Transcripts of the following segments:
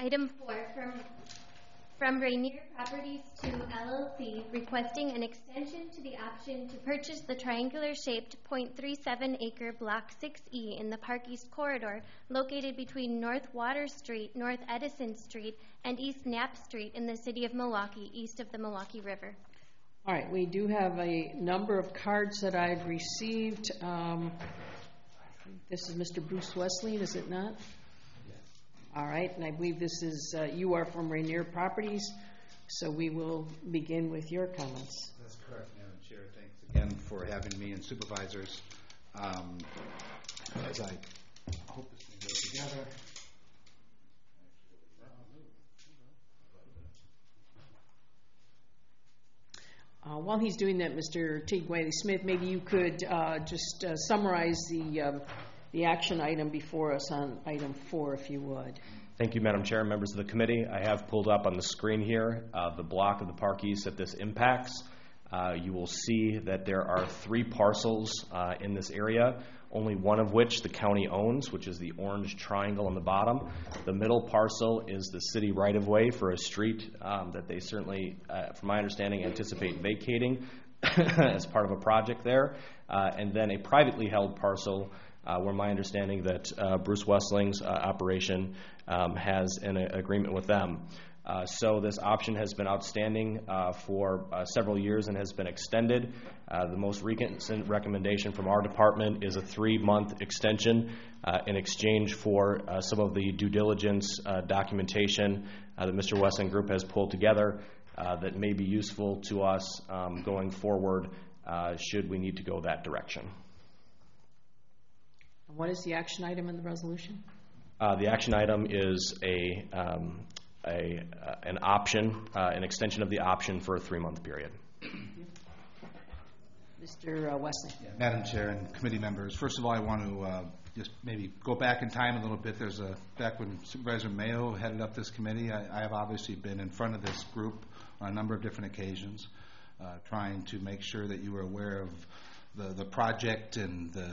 Item 4, from Rainier Properties to LLC, requesting an extension to the option to purchase the triangular-shaped 0.37-acre Block 6E in the Park East Corridor, located between North Water Street, North Edison Street, and East Knapp Street in the city of Milwaukee, east of the Milwaukee River. All right, we do have a number of cards that I've received. This is Mr. Bruce Wesleyan, is it not? All right, and I believe this is, you are from Rainier Properties, so we will begin with your comments. That's correct, Madam Chair. Thanks again for having me and supervisors. As I hope this thing goes together. While he's doing that, Mr. T. Wiley-Smith, maybe you could just summarize the action item before us on item 4, if you would. Thank you, Madam Chair, members of the committee. I have pulled up on the screen here the block of the Park East that this impacts. You will see that there are 3 parcels in this area, only one of which the county owns, which is the orange triangle on the bottom. The middle parcel is the city right-of-way for a street that they certainly, from my understanding, anticipate vacating as part of a project there. And then a privately held parcel where my understanding that Bruce Wesseling's operation has an agreement with them. So this option has been outstanding for several years and has been extended. The most recent recommendation from our department is a 3-month extension in exchange for some of the due diligence documentation that Mr. Wesseling Group has pulled together that may be useful to us going forward should we need to go that direction. What is the action item in the resolution? The action item is an option, an extension of the option for a 3-month period. Mr. Wesseling. Yeah, Madam Chair and committee members, first of all, I want to just maybe go back in time a little bit. Back when Supervisor Mayo headed up this committee, I have obviously been in front of this group on a number of different occasions, trying to make sure that you were aware of the project and the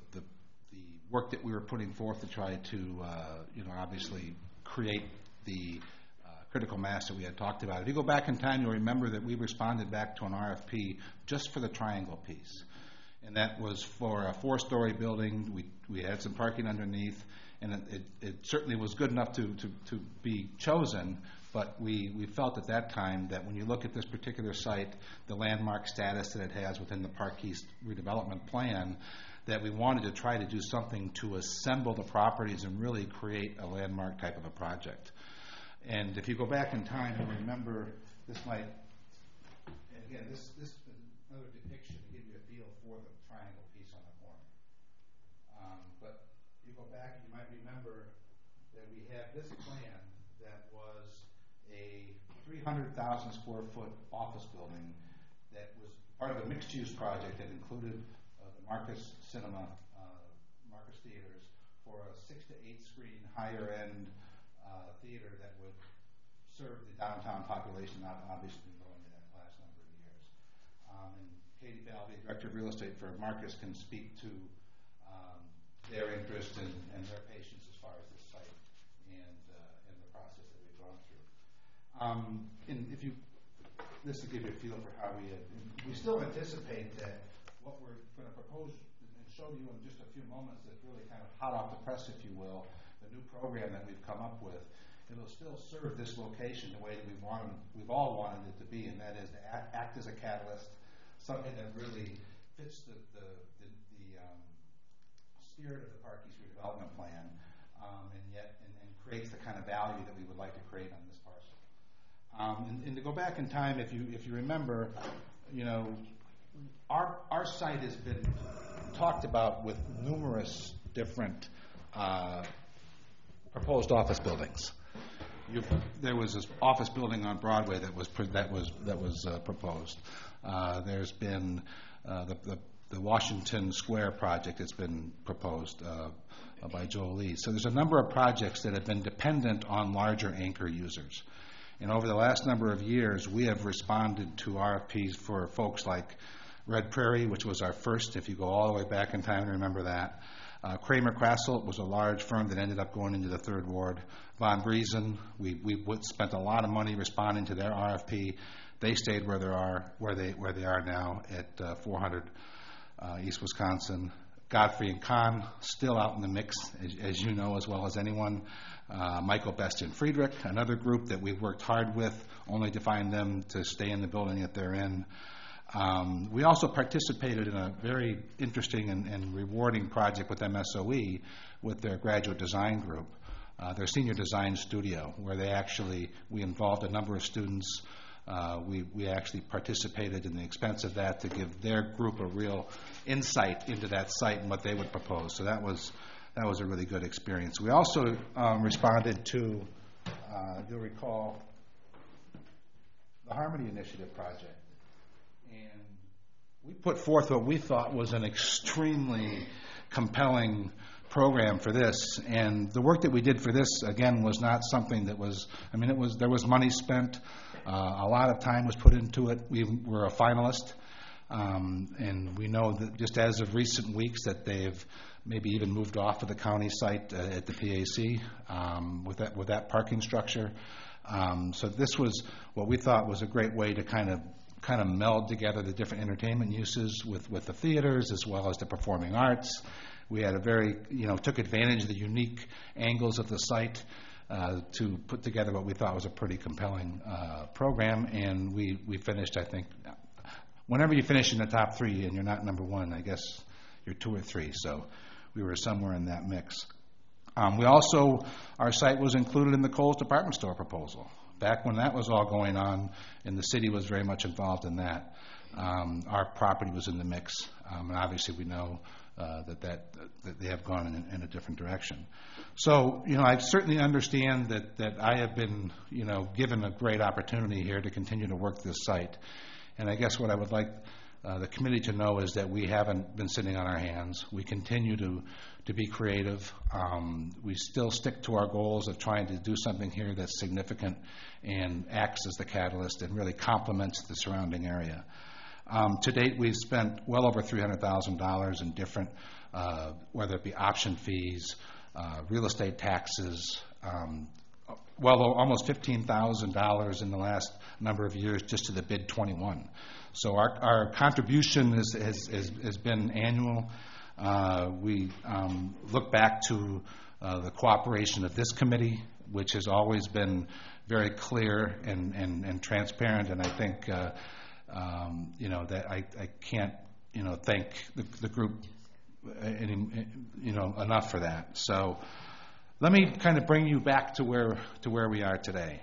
work that we were putting forth to try to, obviously create the critical mass that we had talked about. If you go back in time, you'll remember that we responded back to an RFP just for the triangle piece. And that was for a 4-story building. We had some parking underneath, and it certainly was good enough to be chosen, but we felt at that time that when you look at this particular site, the landmark status that it has within the Park East redevelopment plan, that we wanted to try to do something to assemble the properties and really create a landmark type of a project. And if you go back in time, you'll remember this might, and again, this is another depiction to give you a feel for the triangle piece on the corner. But if you go back, you might remember that we had this plan that was a 300,000 square foot office building that was part of a mixed-use project that included the Marcus Cinema, Marcus Theaters, for a 6 to 8 screen higher end theater that would serve the downtown population, not obviously going to that last number of years. And Katie Balvey, Director of Real Estate for Marcus, can speak to their interest and their patience as far as this site and the process that we've gone through. And if you, this will give you a feel for how we still anticipate that what we're going to propose and show you in just a few moments that's really kind of hot off the press, if you will, the new program that we've come up with. It'll still serve this location the way that we've all wanted it to be, and that is to act as a catalyst, something that really fits the spirit of the Park East redevelopment plan, and creates the kind of value that we would like to create on this parcel. And to go back in time, if you remember, our site has been talked about with numerous different proposed office buildings. There was this office building on Broadway that was proposed. There's been the Washington Square project that's been proposed by Joel Lee. So there's a number of projects that have been dependent on larger anchor users. And over the last number of years, we have responded to RFPs for folks like Red Prairie, which was our first, if you go all the way back in time, remember that. Kramer Krasselt was a large firm that ended up going into the Third Ward. Von Briesen, we spent a lot of money responding to their RFP. They stayed where they are now at 400 East Wisconsin. Godfrey and Kahn, still out in the mix, as you know as well as anyone. Michael Best and Friedrich, another group that we've worked hard with, only to find them to stay in the building that they're in. We also participated in a very interesting and rewarding project with MSOE with their graduate design group, their senior design studio, where we involved a number of students. We actually participated in the expense of that to give their group a real insight into that site and what they would propose. So that was a really good experience. We also responded to, you'll recall, the Harmony Initiative project. And we put forth what we thought was an extremely compelling program for this. And the work that we did for this, again, was not something that was, there was money spent. A lot of time was put into it. We were a finalist, and we know that just as of recent weeks that they've maybe even moved off of the county site at the PAC with that parking structure. So this was what we thought was a great way to kind of meld together the different entertainment uses with the theaters as well as the performing arts. We had took advantage of the unique angles of the site to put together what we thought was a pretty compelling program, and we finished, I think, whenever you finish in the top three and you're not number one, I guess you're two or three, so we were somewhere in that mix. Our site was included in the Kohl's department store proposal. Back when that was all going on, and the city was very much involved in that, our property was in the mix, and obviously we know that they have gone in a different direction. So, I certainly understand that I have been, given a great opportunity here to continue to work this site. And I guess what I would like the committee to know is that we haven't been sitting on our hands. We continue to be creative. We still stick to our goals of trying to do something here that's significant and acts as the catalyst and really complements the surrounding area. To date, we've spent well over $300,000 in different, whether it be option fees, real estate taxes, almost $15,000 in the last number of years just to the bid 21. So our contribution has been annual. We look back to the cooperation of this committee, which has always been very clear and transparent, and I think that I can't thank the group enough for that. So let me kind of bring you back to where we are today.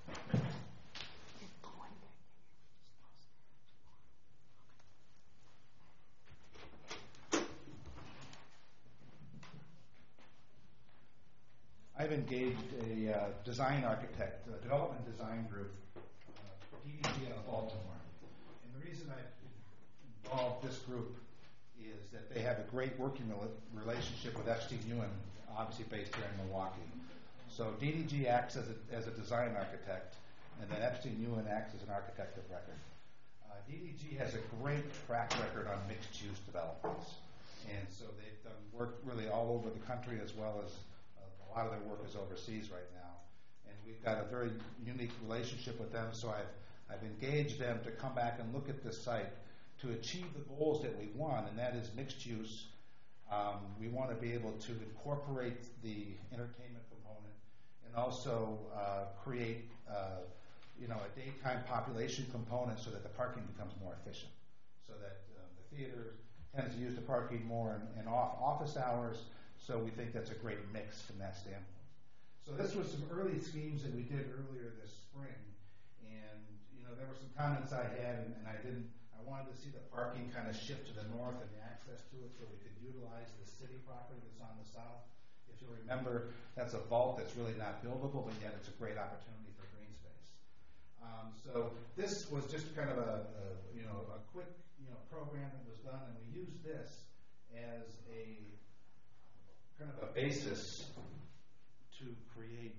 I've engaged a design architect, a development design group, DDG out of Baltimore. And the reason I've involved this group is that they have a great working relationship with Epstein Ewen, obviously based here in Milwaukee. So DDG acts as a design architect, and then Epstein Ewen acts as an architect of record. DDG has a great track record on mixed-use developments, and so they've done work really all over the country, as well as a lot of their work is overseas right now. And we've got a very unique relationship with them, so I've engaged them to come back and look at this site to achieve the goals that we want, and that is mixed use. We want to be able to incorporate the entertainment component and also create a daytime population component so that the parking becomes more efficient, so that the theater tends to use the parking more in office hours, so we think that's a great mix from that standpoint. So this was some early schemes that we did earlier this spring, and there were some comments I had, and I wanted to see the parking kind of shift to the north and the access to it so we could utilize the city property that's on the south. If you remember, that's a vault that's really not buildable, but yet it's a great opportunity for green space. So this was just kind of a quick program that was done, and we used this as a kind of a basis to create.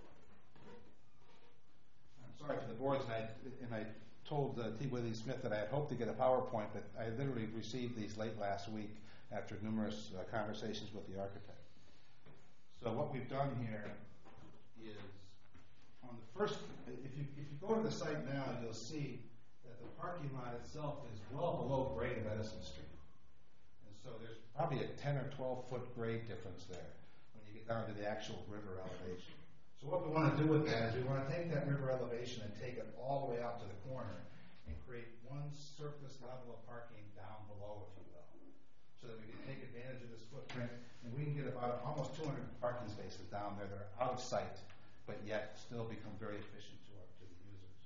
I'm sorry for the boards, and I told T. Willie Smith that I had hoped to get a PowerPoint, but I literally received these late last week. after numerous conversations with the architect. So what we've done here is, on the first, if you go to the site now, you'll see that the parking lot itself is well below grade of Edison Street. And so there's probably a 10 or 12 foot grade difference there when you get down to the actual river elevation. So what we want to do with that is we want to take that river elevation and take it all the way out to the corner and create one surface level of parking down below, if you will, so that we can take advantage of this footprint, and we can get about almost 200 parking spaces down there that are out of sight, but yet still become very efficient to the users.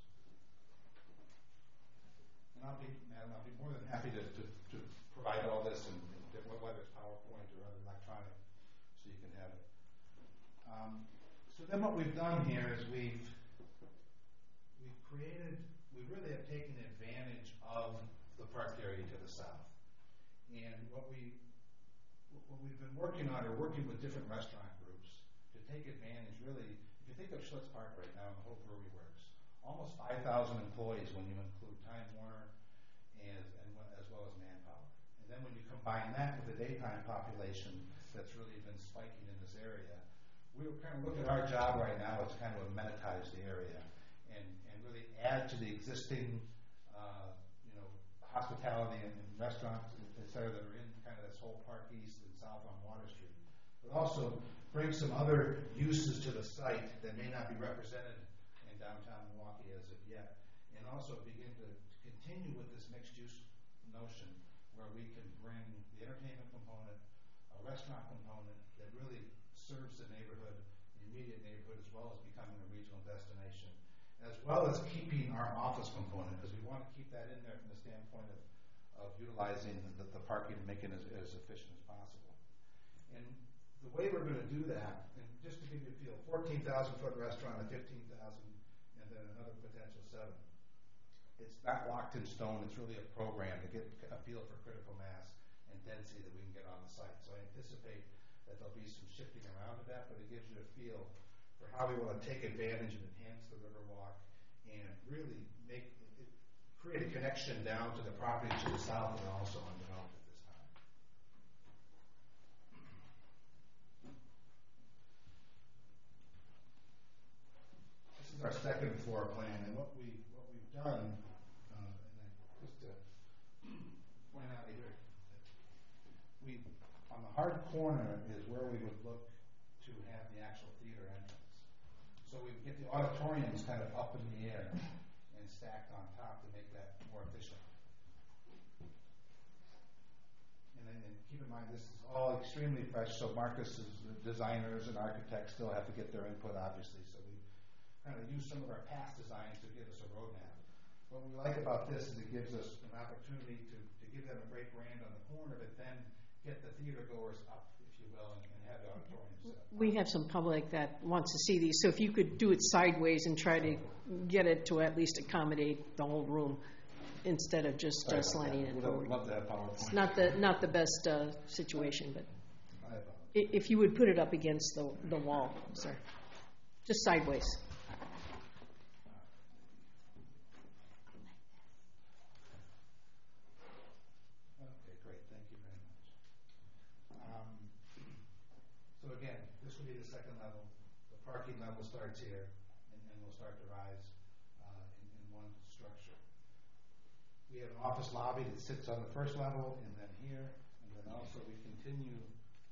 And I'll be more than happy to provide all this, and whether it's PowerPoint or other electronic, so you can have it. So then what we've done here is we really have taken advantage of the park area to the south. And what we've been working on are working with different restaurant groups to take advantage, really, if you think of Schlitz Park right now and the whole brewery works, almost 5,000 employees when you include Time Warner as well as manpower. And then when you combine that with the daytime population that's really been spiking in this area, we kind of look at our job right now as kind of amenitize the area and really add to the existing hospitality and restaurants, et cetera, that are in kind of this whole park east and south on Water Street. But also bring some other uses to the site that may not be represented in downtown Milwaukee as of yet. And also begin to continue with this mixed use notion where we can bring the entertainment component, a restaurant component that really serves the neighborhood, the immediate neighborhood, as well as becoming a regional destination, as well as keeping our office component, because we want to keep that in there from the standpoint of utilizing the parking and making it as efficient as possible. And the way we're going to do that, and just to give you a feel, 14,000 foot restaurant at 15,000, and then another potential 7. It's not locked in stone. It's really a program to get a feel for critical mass and density that we can get on the site. So I anticipate that there'll be some shifting around of that, but it gives you a feel for how we want to take advantage and enhance the Riverwalk and really create a connection down to the property to the south and also undeveloped at this time. This is our second floor plan, and what we've done, just to point out here, on the hard corner is where we would look to have the actual theater entrance. So we get the auditoriums kind of up in the air and stacked on top to make that more efficient. And then keep in mind, this is all extremely fresh, so Marcus's designers and architects still have to get their input, obviously, so we kind of use some of our past designs to give us a roadmap. What we like about this is it gives us an opportunity to give them a great brand on the corner, but then get the theater goers up, if you will, and have the auditorium set up. We have some public that wants to see these, so if you could do it sideways and try to get it to at least accommodate the whole room instead of just sliding it forward. We'd love to have PowerPoint. It's not the best situation, but if you would put it up against the wall, sir, just sideways. So again, this will be the second level. The parking level starts here, and we'll start to rise in one structure. We have an office lobby that sits on the first level, and then here, and then also we continue.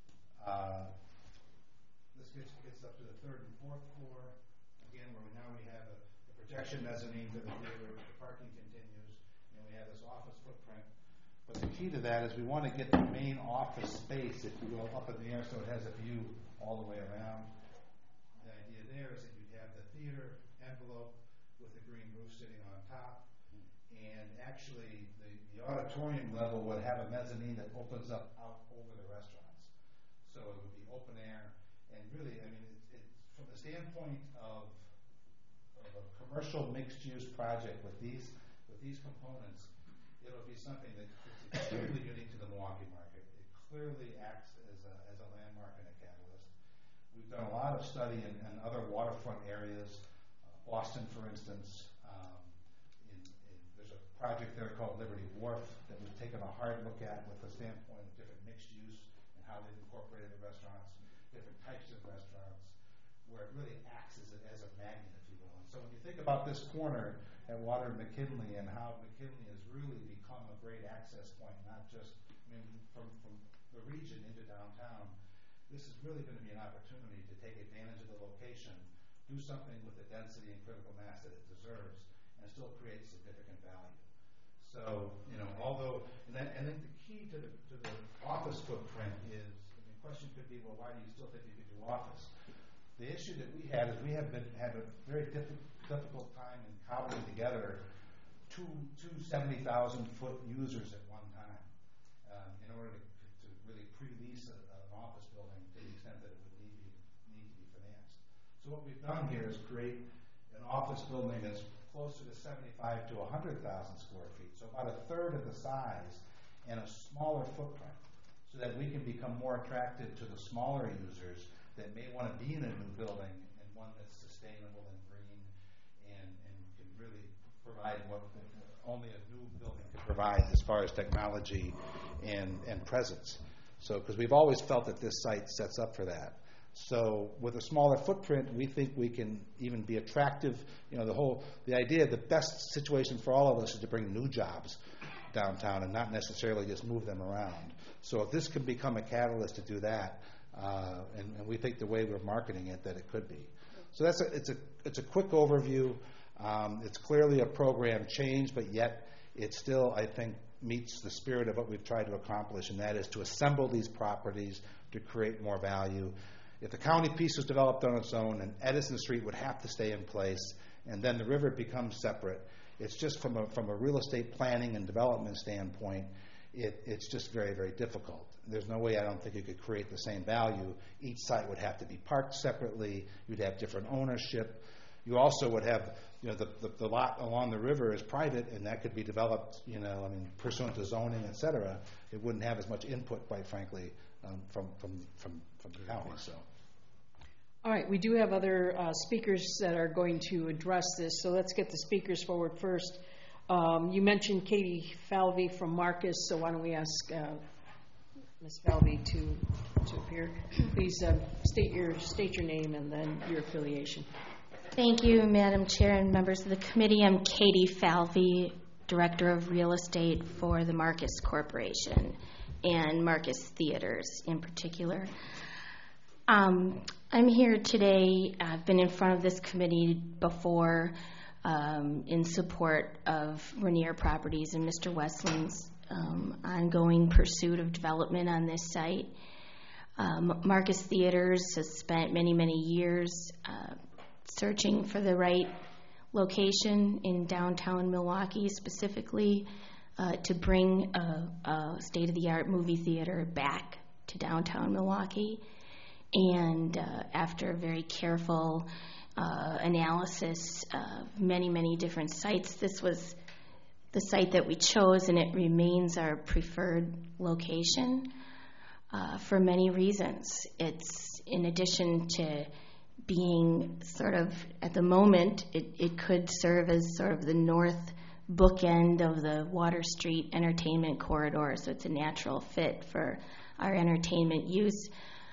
This gets up to the third and fourth floor. Again, where we have a projection mezzanine to the theater. The parking continues, and we have this office footprint. But the key to that is we want to get the main office space, if you will, up in the air so it has a view all the way around. The idea there is that you have the theater envelope with the green roof sitting on top. And actually, the auditorium level would have a mezzanine that opens up out over the restaurants. So it would be open air. And really, I mean, it's from the standpoint of a commercial mixed-use project with these components, it'll be something that's extremely unique to the Milwaukee market. It clearly acts as a landmark and a catalyst. We've done a lot of study in other waterfront areas, Boston, for instance. There's a project there called Liberty Wharf that we've taken a hard look at with the standpoint of different mixed use and how they've incorporated the restaurants, different types of restaurants, where it really acts as a magnet, if you will. And so when you think about this corner at Water and McKinley and how McKinley has really become a great access point, not just from the region into downtown, this is really going to be an opportunity to take advantage of the location, do something with the density and critical mass that it deserves, and still create significant value. So, although, and I think the key to the office footprint is, the question could be, well, why do you still think you could do office? The issue that we had is we have had a very difficult time in cobbling together two 70,000-foot users at one time in order to really pre-lease an office building to the extent that it would need to be financed. So what we've done here is create an office building that's closer to 75 to 100,000 square feet, so about a third of the size and a smaller footprint, so that we can become more attractive to the smaller users that may want to be in a new building and one that's sustainable and green and can really provide what only a new building can provide as far as technology and presence. So, because we've always felt that this site sets up for that. So with a smaller footprint, we think we can even be attractive. The idea, the best situation for all of us is to bring new jobs downtown and not necessarily just move them around. So if this can become a catalyst to do that, and we think the way we're marketing it, that it could be. So it's a quick overview. It's clearly a program change, but yet it still, I think, meets the spirit of what we've tried to accomplish, and that is to assemble these properties to create more value. If the county piece was developed on its own, and Edison Street would have to stay in place, and then the river becomes separate, it's just from a real estate planning and development standpoint, it's just very, very difficult. There's no way I don't think you could create the same value. Each site would have to be parked separately. You'd have different ownership. You also would have, the lot along the river is private, and that could be developed, pursuant to zoning, et cetera. It wouldn't have as much input, quite frankly, from the county. So. All right, we do have other speakers that are going to address this, so let's get the speakers forward first. You mentioned Katie Falvey from Marcus, so why don't we ask Ms. Falvey to appear. Please state your name and then your affiliation. Thank you, Madam Chair and members of the committee. I'm Katie Falvey, Director of Real Estate for the Marcus Corporation and Marcus Theaters in particular. I'm here today. I've been in front of this committee before in support of Rainier Properties and Mr. Westling's ongoing pursuit of development on this site. Marcus Theaters has spent many, many years searching for the right location in downtown Milwaukee, specifically to bring a state-of-the-art movie theater back to downtown Milwaukee. And after a very careful analysis of many, many different sites, this was the site that we chose, and it remains our preferred location for many reasons. It's, in addition to being sort of, at the moment, it could serve as sort of the north bookend of the Water Street entertainment corridor, so it's a natural fit for our entertainment use.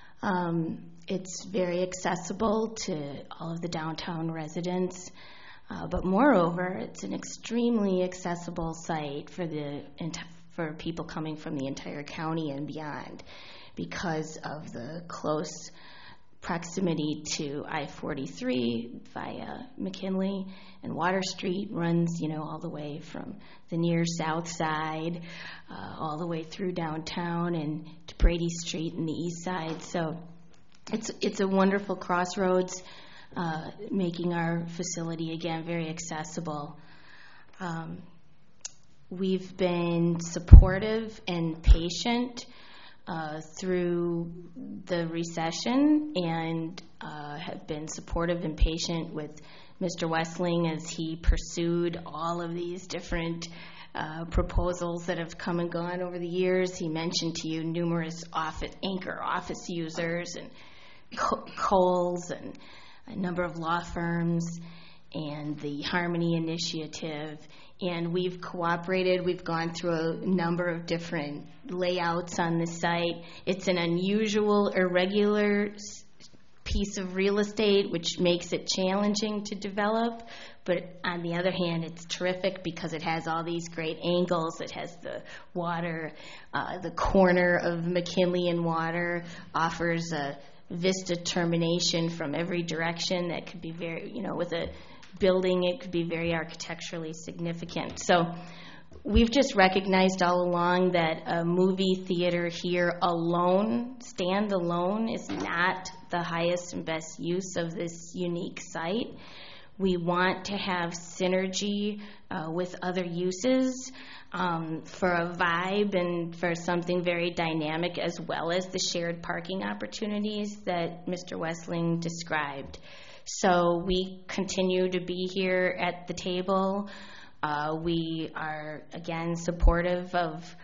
It's very accessible to all of the downtown residents, but moreover, it's an extremely accessible site for people coming from the entire county and beyond because of the close proximity to I-43 via McKinley, and Water Street runs, all the way from the near south side, all the way through downtown and to Brady Street in the east side. So it's a wonderful crossroads, making our facility, again, very accessible. We've been supportive and patient through the recession, and have been supportive and patient with Mr. Westling as he pursued all of these different proposals that have come and gone over the years. He mentioned to you numerous anchor office users and Kohl's and a number of law firms and the Harmony Initiative and we've cooperated. We've gone through a number of different layouts on the site. It's an unusual, irregular piece of real estate, which makes it challenging to develop. But on the other hand, it's terrific because it has all these great angles. It has the water, the corner of McKinley and Water offers a vista termination from every direction that could be very, with a building, it could be very architecturally significant. So we've just recognized all along that a movie theater here alone, standalone, is not the highest and best use of this unique site. We want to have synergy with other uses for a vibe and for something very dynamic, as well as the shared parking opportunities that Mr. Westling described. So we continue to be here at the table. We are, again, supportive of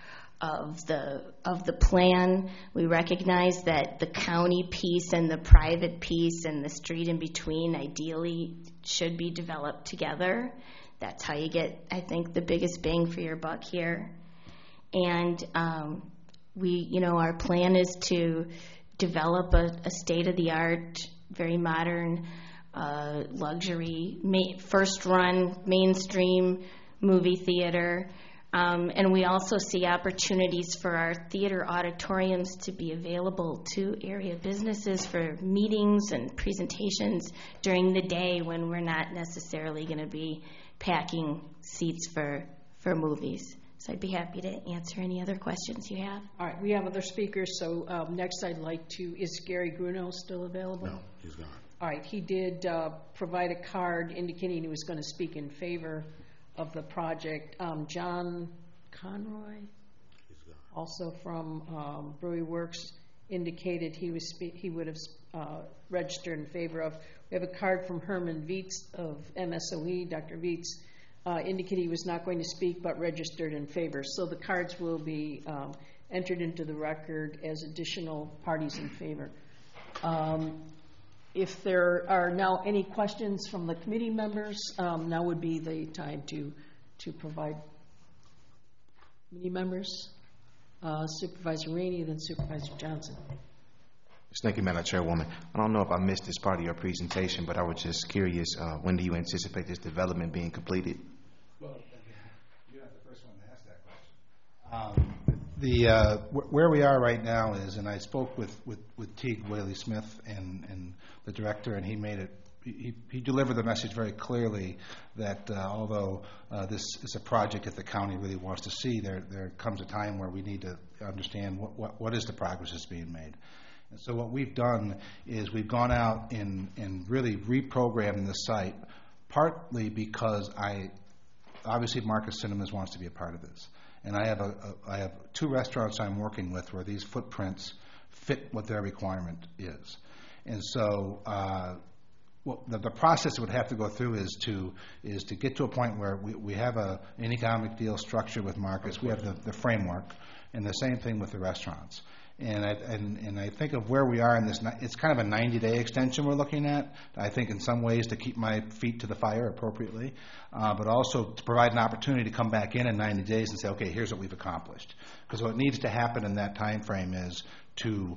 the plan. We recognize that the county piece and the private piece and the street in between ideally should be developed together. That's how you get, I think, the biggest bang for your buck here. And our plan is to develop a state-of-the-art, very modern, luxury, first-run, mainstream movie theater. And we also see opportunities for our theater auditoriums to be available to area businesses for meetings and presentations during the day when we're not necessarily going to be packing seats for movies. So I'd be happy to answer any other questions you have. All right, we have other speakers, so next I'd like to, is Gary Grunow still available? No, he's gone. All right, he did provide a card indicating he was going to speak in favor of the project. John Conroy, also from Brewery Works, indicated he would have registered in favor of. We have a card from Herman Vietz of MSOE. Dr. Vietz indicated he was not going to speak but registered in favor. So the cards will be entered into the record as additional parties in favor. If there are now any questions from the committee members, now would be the time to provide. Committee members, Supervisor Rainey, then Supervisor Johnson. Thank you, Madam Chairwoman. I don't know if I missed this part of your presentation, but I was just curious, when do you anticipate this development being completed? Well, you're not the first one to ask that question. Where we are right now is, and I spoke with Teague Whaley-Smith and the director, and he made it. He delivered the message very clearly that although this is a project that the county really wants to see, there comes a time where we need to understand what is the progress that's being made. And so what we've done is we've gone out and really reprogrammed the site, partly because obviously Marcus Cinemas wants to be a part of this. And I have 2 restaurants I'm working with where these footprints fit what their requirement is. And so the process that would have to go through is to get to a point where we have an economic deal structured with Marcus. We have the framework, and the same thing with the restaurants. And I think of where we are in this. It's kind of a 90-day extension we're looking at. I think in some ways to keep my feet to the fire appropriately, but also to provide an opportunity to come back in 90 days and say, okay, here's what we've accomplished. Because what needs to happen in that time frame is to,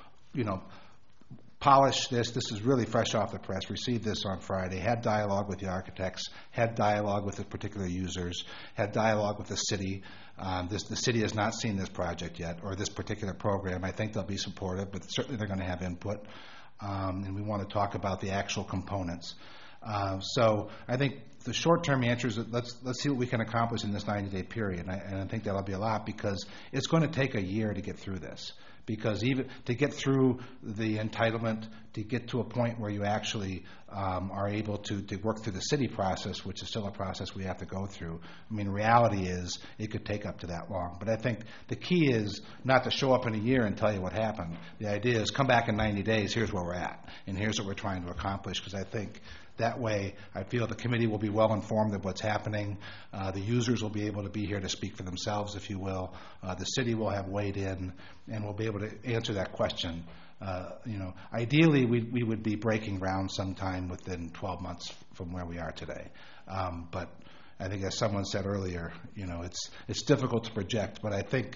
polish this. This is really fresh off the press. Received this on Friday. Had dialogue with the architects. Had dialogue with the particular users. Had dialogue with the city. The city has not seen this project yet or this particular program. I think they'll be supportive, but certainly they're going to have input. And we want to talk about the actual components. So I think the short-term answer is that let's see what we can accomplish in this 90-day period. And I think that'll be a lot because it's going to take a year to get through this. Because even to get through the entitlement, to get to a point where you actually are able to work through the city process, which is still a process we have to go through. I mean, reality is it could take up to that long. But I think the key is not to show up in a year and tell you what happened. The idea is come back in 90 days, here's where we're at, and here's what we're trying to accomplish, because I think that way I feel the committee will be well informed of what's happening. The users will be able to be here to speak for themselves, if you will. The city will have weighed in, and we'll be able to answer that question. Ideally, we would be breaking ground sometime within 12 months from where we are today. But I think, as someone said earlier, it's difficult to project. But I think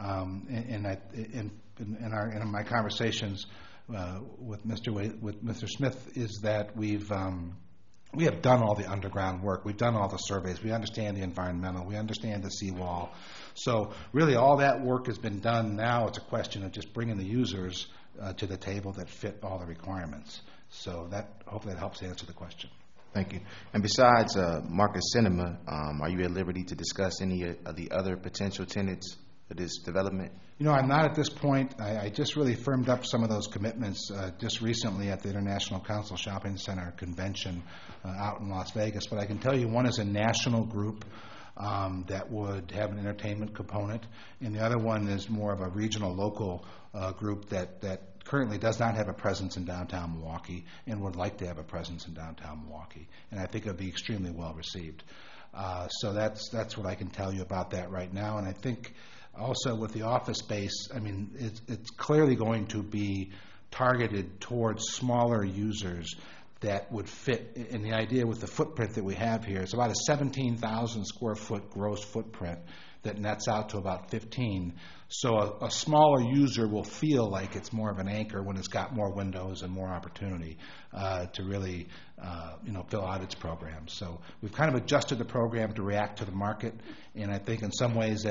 in my conversations with Mr. Smith is that we have done all the underground work. We've done all the surveys. We understand the environmental. We understand the seawall. So really all that work has been done. Now it's a question of just bringing the users to the table that fit all the requirements. So hopefully that helps answer the question. Thank you. And besides Marcus Cinema, are you at liberty to discuss any of the other potential tenants for this development? I'm not at this point. I just really firmed up some of those commitments just recently at the International Council Shopping Center convention out in Las Vegas. But I can tell you one is a national group that would have an entertainment component, and the other one is more of a regional, local group that currently does not have a presence in downtown Milwaukee and would like to have a presence in downtown Milwaukee. And I think it would be extremely well received. So that's what I can tell you about that right now. And I think also with the office space, it's clearly going to be targeted towards smaller users that would fit. And the idea with the footprint that we have here, it's about a 17,000 square foot gross footprint that nets out to about 15. So a smaller user will feel like it's more of an anchor when it's got more windows and more opportunity to really fill out its program. So we've kind of adjusted the program to react to the market, and I think in some ways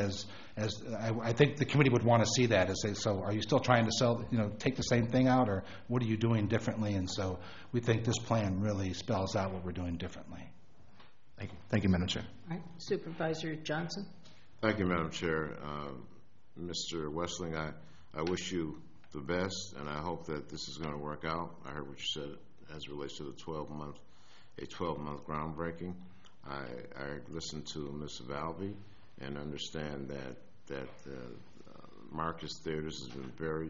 I think the committee would want to see that as they, so are you still trying to sell, take the same thing out, or what are you doing differently? And so we think this plan really spells out what we're doing differently. Thank you. Thank you, Madam Chair. All right, Supervisor Johnson. Thank you, Madam Chair. Mr. Westling, I wish you the best, and I hope that this is going to work out. I heard what you said as it relates to the 12-month groundbreaking. I listened to Ms. Valvey and understand that Marcus Theaters has been very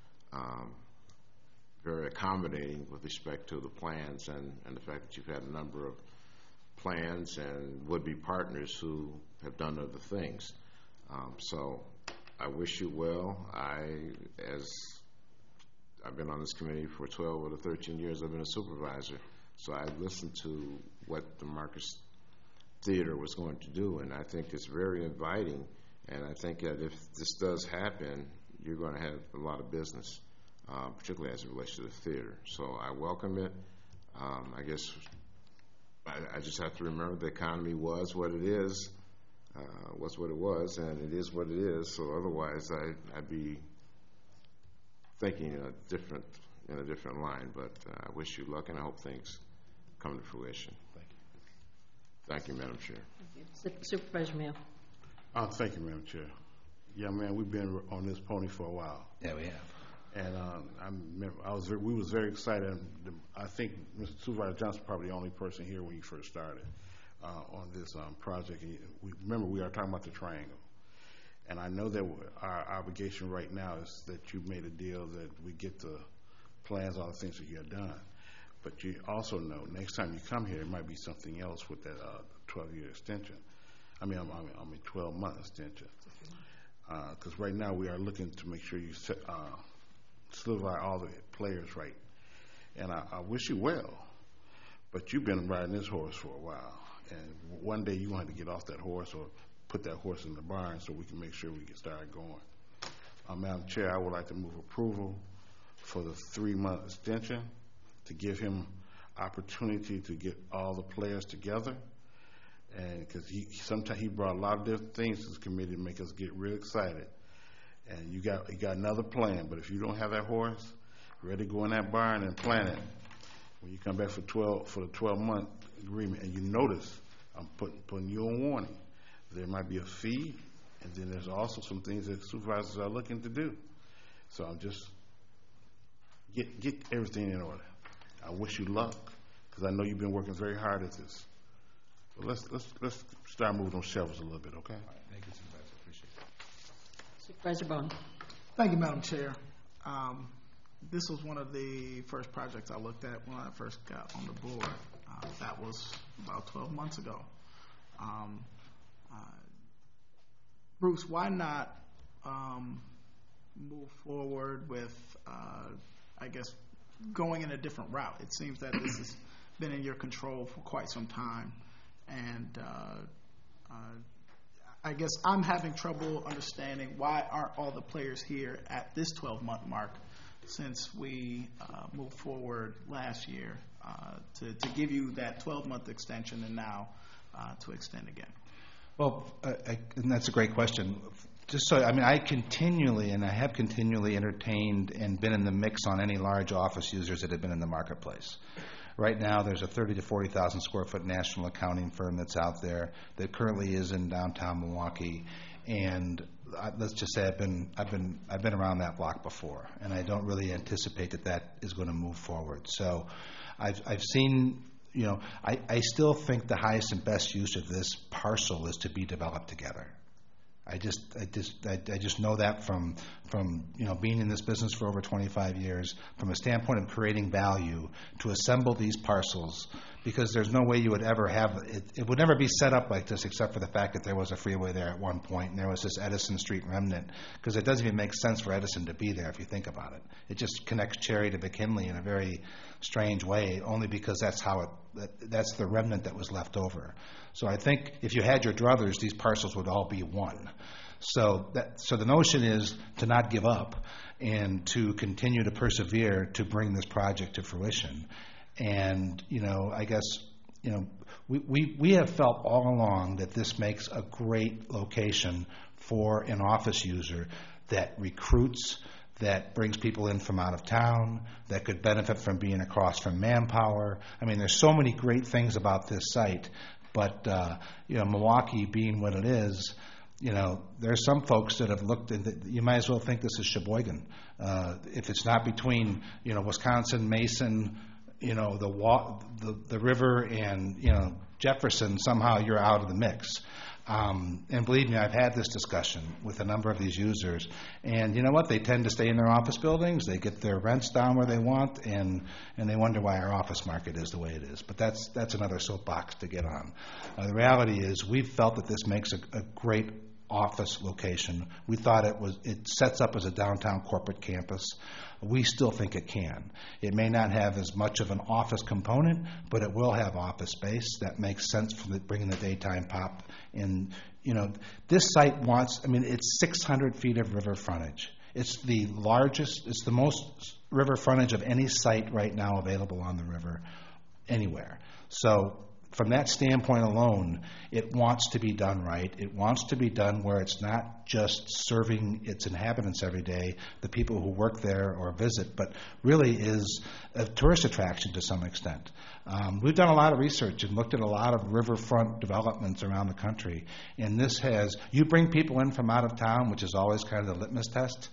accommodating with respect to the plans and the fact that you've had a number of plans and would-be partners who have done other things. So I wish you well. As I've been on this committee for 12 or 13 years, I've been a supervisor. So I listened to what the Marcus Theater was going to do, and I think it's very inviting. And I think that if this does happen, you're going to have a lot of business, particularly as it relates to the theater. So I welcome it. I guess I just have to remember the economy was what it is. Was what it was, and it is what it is. So otherwise, I'd be thinking in a different line. But I wish you luck, and I hope things come to fruition. Thank you. Thank you, Madam Chair. Supervisor Mayo. Thank you, Madam Chair. Yeah, man, we've been on this pony for a while. Yeah, we have. And we was very excited. I think Mr. Supervisor Johnson probably the only person here when you first started. On this project. Remember, we are talking about the triangle. And I know that our obligation right now is that you made a deal that we get the plans, all the things that you have done. But you also know next time you come here, it might be something else with that 12-year extension. 12-month extension. Because right now we are looking to make sure you solidify all the players right. And I wish you well, but you've been riding this horse for a while. And one day you want to get off that horse or put that horse in the barn so we can make sure we get started going. Madam Chair, I would like to move approval for the 3-month extension to give him opportunity to get all the players together. And because sometimes he brought a lot of different things to this committee to make us get real excited. And you got another plan, but if you don't have that horse ready to go in that barn and plant it, when you come back for the 12-month agreement, and you notice I'm putting you on warning, there might be a fee, and then there's also some things that supervisors are looking to do. So I'm just get everything in order. I wish you luck because I know you've been working very hard at this. So let's start moving those shelves a little bit, okay? All right, thank you, Supervisor. Appreciate it. Supervisor Bone. Thank you, Madam Chair. This was one of the first projects I looked at when I first got on the board. That was about 12 months ago. Bruce, why not move forward with, I guess, going in a different route? It seems that this has been in your control for quite some time, And I guess I'm having trouble understanding why aren't all the players here at this 12-month mark, since we moved forward last year to give you that 12-month extension and now to extend again. Well, and that's a great question. Just so, I mean, I have continually entertained and been in the mix on any large office users that have been in the marketplace. Right now, there's a 30 to 40,000 square foot national accounting firm that's out there that currently is in downtown Milwaukee, and let's just say I've been around that block before, and I don't really anticipate that is going to move forward. So, I've seen. You know, I still think the highest and best use of this parcel is to be developed together. I just know that from being in this business for over 25 years, from a standpoint of creating value, to assemble these parcels, because there's no way you would ever have it. It would never be set up like this, except for the fact that there was a freeway there at one point, and there was this Edison Street remnant. Because it doesn't even make sense for Edison to be there if you think about it. It just connects Cherry to McKinley in a very strange way, only because that's the remnant that was left over. So I think if you had your druthers, these parcels would all be one. So the notion is to not give up and to continue to persevere to bring this project to fruition. And I guess we have felt all along that this makes a great location for an office user that recruits, that brings people in from out of town, that could benefit from being across from Manpower. I mean, there's so many great things about this site, but Milwaukee being what it is, there's some folks that have looked at you might as well think this is Sheboygan. If it's not between Wisconsin, Mason, the river, and Jefferson, somehow you're out of the mix. And believe me, I've had this discussion with a number of these users, and you know what? They tend to stay in their office buildings. They get their rents down where they want, and they wonder why our office market is the way it is. But that's another soapbox to get on. The reality is, we've felt that this makes a great office location. We thought it sets up as a downtown corporate campus. We still think it can. It may not have as much of an office component, but it will have office space that makes sense for bringing the daytime pop. And this site it's 600 feet of river frontage. It's the most river frontage of any site right now available on the river anywhere. So from that standpoint alone, it wants to be done right. It wants to be done where it's not just serving its inhabitants every day, the people who work there or visit, but really is a tourist attraction to some extent. We've done a lot of research and looked at a lot of riverfront developments around the country, and you bring people in from out of town, which is always kind of the litmus test.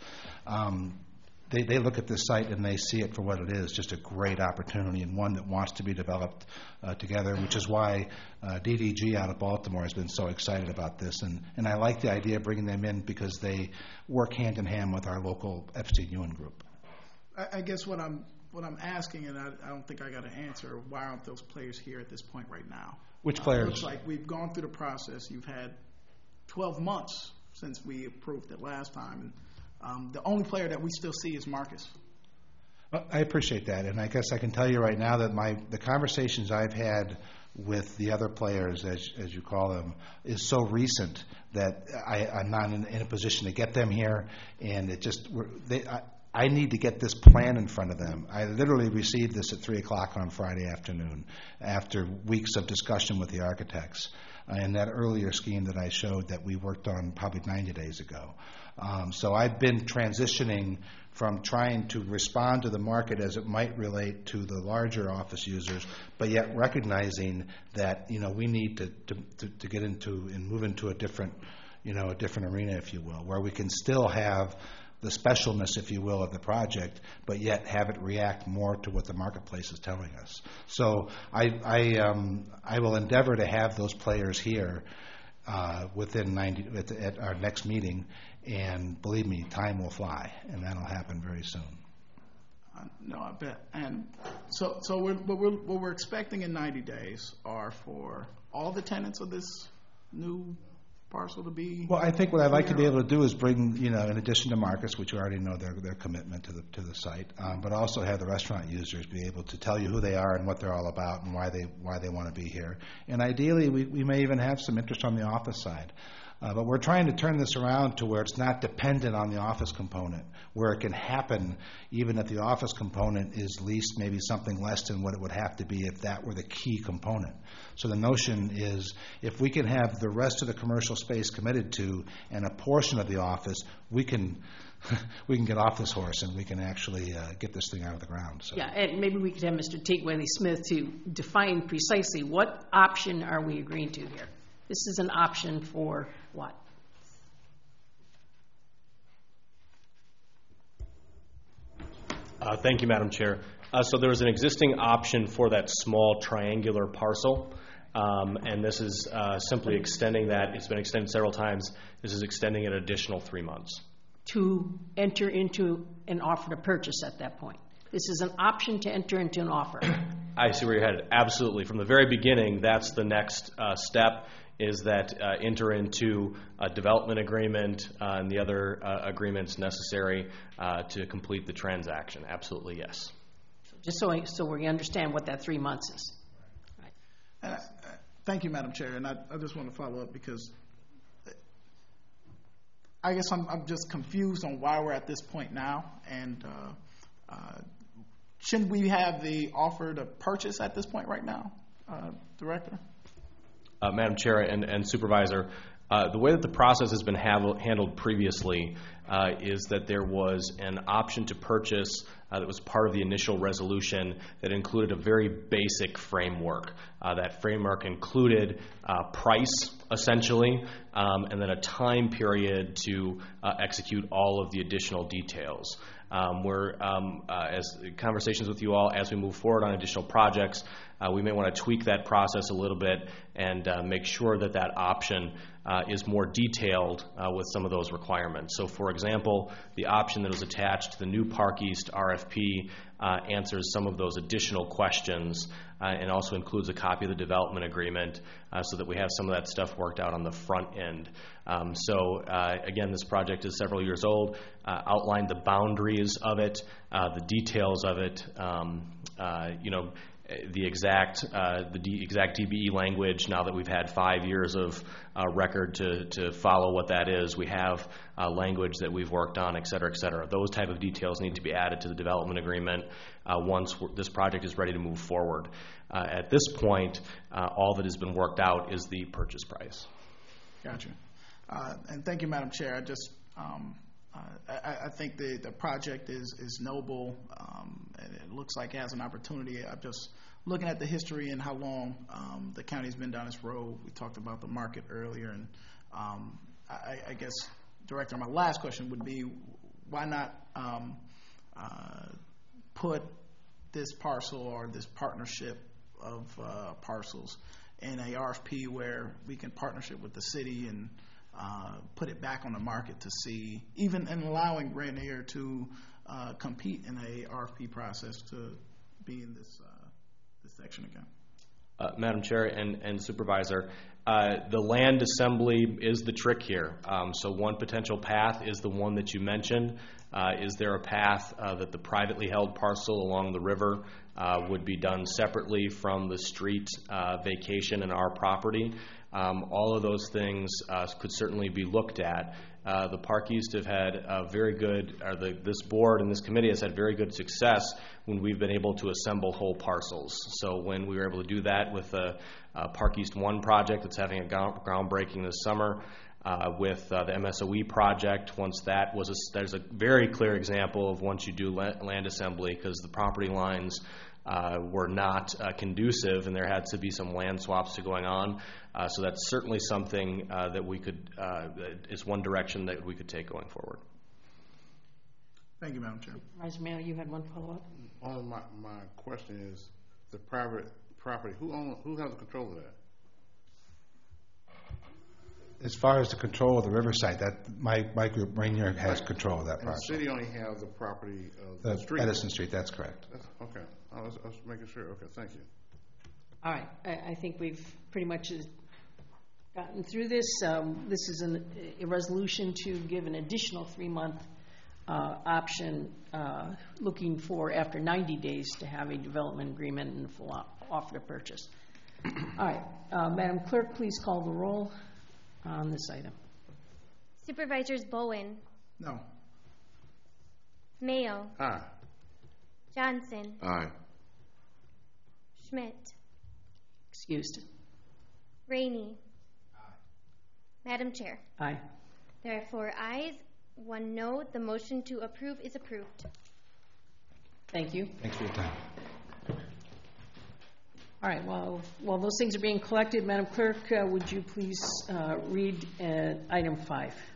They look at this site and they see it for what it is, just a great opportunity and one that wants to be developed together, which is why DDG out of Baltimore has been so excited about this. And I like the idea of bringing them in because they work hand in hand with our local Epstein-Ewen group. I guess what I'm asking, and I don't think I got an answer, why aren't those players here at this point right now? Which players? It looks like we've gone through the process. You've had 12 months since we approved it last time. The only player that we still see is Marcus. I appreciate that, and I guess I can tell you right now that the conversations I've had with the other players, as you call them, is so recent that I'm not in a position to get them here, and I need to get this plan in front of them. I literally received this at 3 o'clock on Friday afternoon after weeks of discussion with the architects and that earlier scheme that I showed that we worked on probably 90 days ago. So I've been transitioning from trying to respond to the market as it might relate to the larger office users, but yet recognizing that we need to get into and move into a different arena, if you will, where we can still have the specialness, if you will, of the project, but yet have it react more to what the marketplace is telling us. So I will endeavor to have those players here within at our next meeting, and believe me, time will fly, and that'll happen very soon. No, I bet. And so what we're expecting in 90 days are for all the tenants of this new parcel to be? Well, I think what I'd like to be able to do is bring, in addition to Marcus, which you already know their commitment to the site, but also have the restaurant users be able to tell you who they are and what they're all about and why they want to be here. And ideally, we may even have some interest on the office side. But we're trying to turn this around to where it's not dependent on the office component, where it can happen even if the office component is leased maybe something less than what it would have to be if that were the key component. So the notion is if we can have the rest of the commercial space committed to and a portion of the office, we can get off this horse and we can actually get this thing out of the ground. So. Yeah, and maybe we could have Mr. Tatewelly-Smith to define precisely what option are we agreeing to here. This is an option for what? Thank you, Madam Chair. So there was an existing option for that small triangular parcel, and this is simply extending that. It's been extended several times. This is extending it an additional 3 months. To enter into an offer to purchase at that point. This is an option to enter into an offer. I see where you're headed. Absolutely. From the very beginning, that's the next step, is that enter into a development agreement and the other agreements necessary to complete the transaction. Absolutely, yes. Just so we understand what that 3 months is. Right. Thank you, Madam Chair. And I just want to follow up because I guess I'm just confused on why we're at this point now. And shouldn't we have the offer to purchase at this point right now, Director? Madam Chair and Supervisor, the way that the process has been handled previously is that there was an option to purchase that was part of the initial resolution that included a very basic framework. That framework included price, essentially, and then a time period to execute all of the additional details. As conversations with you all, as we move forward on additional projects, we may want to tweak that process a little bit and make sure that that option is more detailed with some of those requirements. So, for example, the option that was attached to the new Park East RFP answers some of those additional questions and also includes a copy of the development agreement so that we have some of that stuff worked out on the front end. Again, this project is several years old, outlined the boundaries of it, the details of it, the exact DBE language. Now that we've had 5 years of record to follow what that is, we have language that we've worked on, et cetera, et cetera. Those type of details need to be added to the development agreement once this project is ready to move forward. At this point, all that has been worked out is the purchase price. Gotcha. And thank you, Madam Chair. I think the project is noble, and it looks like it has an opportunity. I'm just looking at the history and how long the county's been down this road. We talked about the market earlier, and I guess, Director, my last question would be, why not put this parcel or this partnership of parcels in a RFP where we can partnership with the city and put it back on the market to see, even in allowing Rainier to compete in a RFP process to be in this section again. Madam Chair and Supervisor, the land assembly is the trick here. So one potential path is the one that you mentioned. Is there a path that the privately held parcel along the river would be done separately from the street vacation in our property? All of those things could certainly be looked at. The Park East have had this board and this committee has had very good success when we've been able to assemble whole parcels. So when we were able to do that with the Park East 1 project that's having a groundbreaking this summer, with the MSOE project, there's a very clear example of once you do land assembly, because the property lines were not conducive and there had to be some land swaps going on. So that's certainly something that we could, is one direction that we could take going forward. Thank you, Madam Chair. Supervisor Mayo, you had one follow-up? My question is, the private property, who has the control of that? As far as the control of the riverside, that my group, Rainier, has control of that and parcel. The city only has the property of the street. Edison Street, that's correct. Okay. I was making sure. Okay, thank you. All right. I think we've pretty much gotten through this. This is a resolution to give an additional 3-month option, looking for, after 90 days, to have a development agreement and full offer to purchase. All right, Madam Clerk, please call the roll on this item. Supervisors Bowen, No. Mayo, Aye. Johnson, Aye. Schmidt, Excused. Rainey. Madam Chair, Aye. there are 4 ayes, 1 no. The motion to approve is approved. Thank you. Thanks for your time. All right, well, while those things are being collected, Madam Clerk, would you please read item 5?